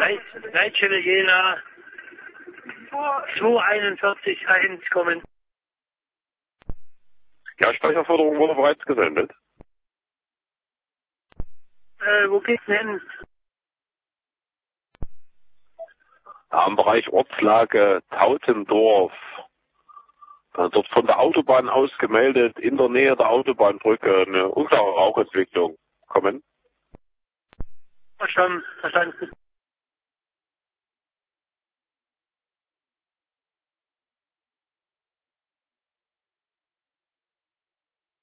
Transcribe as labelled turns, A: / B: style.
A: Leitstelle Jena 241 kommen.
B: Ja, Speicherforderung wurde bereits gesendet.
A: Wo geht's denn hin?
B: Am Bereich Ortslage Tautendorf. Dort von der Autobahn aus gemeldet, in der Nähe der Autobahnbrücke, eine unklare Rauchentwicklung. Kommen.
A: Verstanden.